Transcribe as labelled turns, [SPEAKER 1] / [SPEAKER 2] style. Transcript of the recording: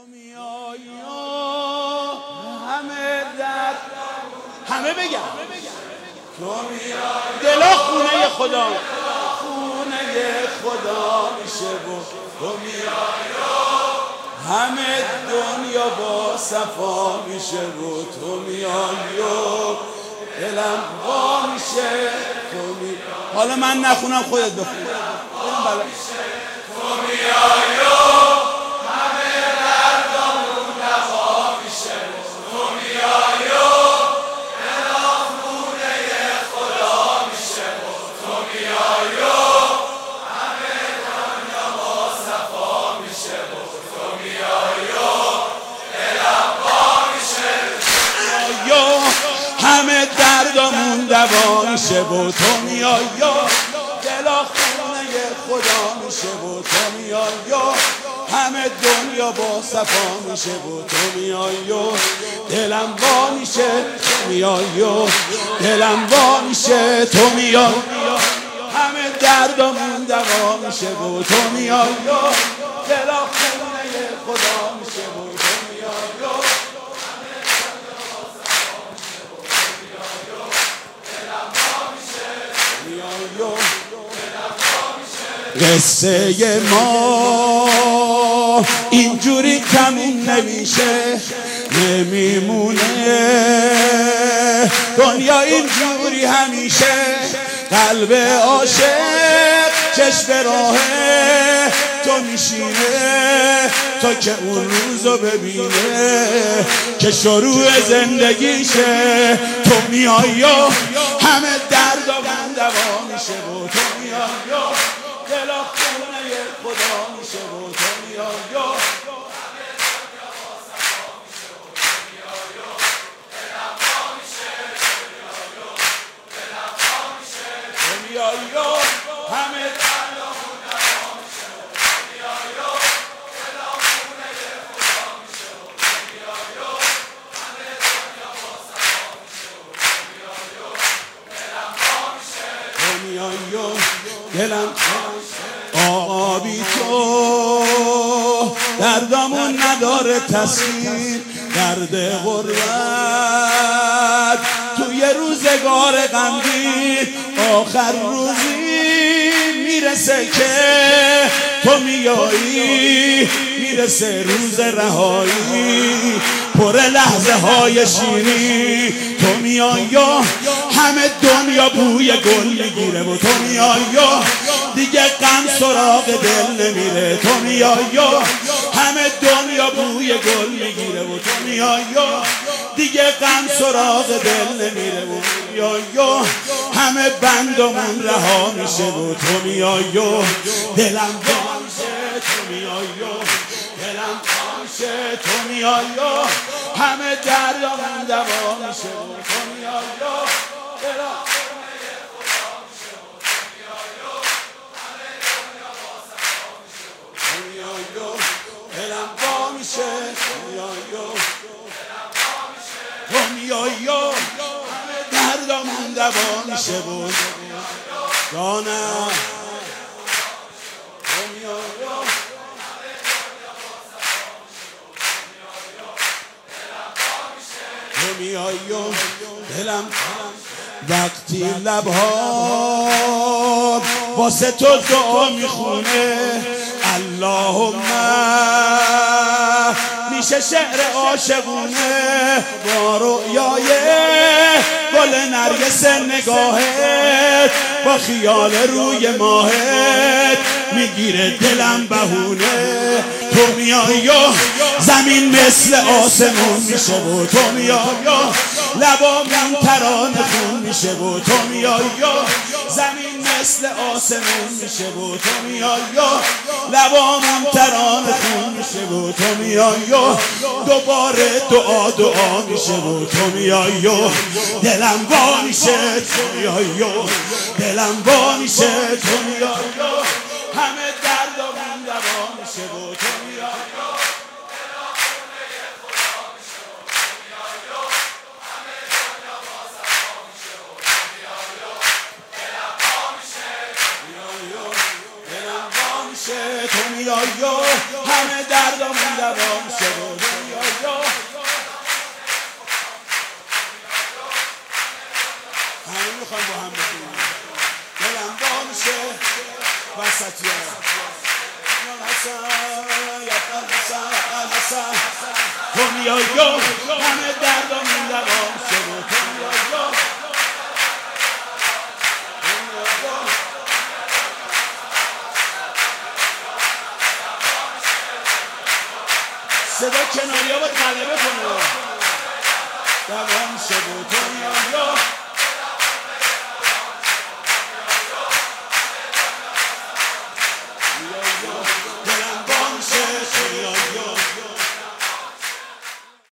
[SPEAKER 1] میای همه در همه بگم تو میای دلا خونه خدا میشه و تو میای همه دنیا با صفا میشه و تو میای و دلم وا میشه تو میای. حالا من نخونم خودت بخون. تو میای همه دردامون دوا میشه و تو میای دلا خونه خدا میشه و تو میای همه دنیا با صفا میشه و تو میای دلم وا میشه تو میای دلم وا میشه تو میای همه دردامون دوا میشه و تو میای دلا خونه خدا میشه و تو میای قصه ما اینجوری تموم نمیشه نمیمونه دنیا اینجوری همیشه قلب عاشق چشم راه تو میشینه تا که اون روزو ببینه که شروع زندگیشه تو میای همه دردامون دوا میشه و تو میای دلا خونه خدا میشه و تو میای همه دردامون دوا میشه دلم آقا بی تو دردامون نداره تصویر درد غربت توی روزگار غمگین آخر روزی میرسه که تو میایی میرسه روز رهایی پر لحظه های شیرین تو میای همه دنیا بوی گل میگیره و تو میای دیگه غم سراغ دل نمیره تو میای همه دنیا بوی گل میگیره و تو میای دیگه غم سراغ دل نمیره و میای همه بندمون رها میشه و تو میای دلم وا میشه تو میای دلم وا میشه تو میای همه دردامون دوا میشه و تو میای دلم وا میشه تو میای همه دردامون دوا میشه و جانم تو میای تو میای دلم وقتی لبها واسه تو دعا میخونه اللهم میشه شعر عاشقونه با رؤیای گل نرگس نگاهت با خیال روی ماهت میگیره دلم بهونه تو میای زمین مثل آسمون میشه و تو میای لبامون ترانه خون میشه و تو میای زمین مثل آسمون میشه و تو میای لبامون ترانه خون میشه و تو میای دوباره دعا میشه و تو میای دلم وا میشه تو میای دلم وا میشه تو میای همه دردامون دوا میشه و تو میای تو میای همه دردامون دوا میشه وسطی تو میای یا همه دردامون دوام شد و تو میای یا صدا کناریا باید غلبه کنه دوام شد و تو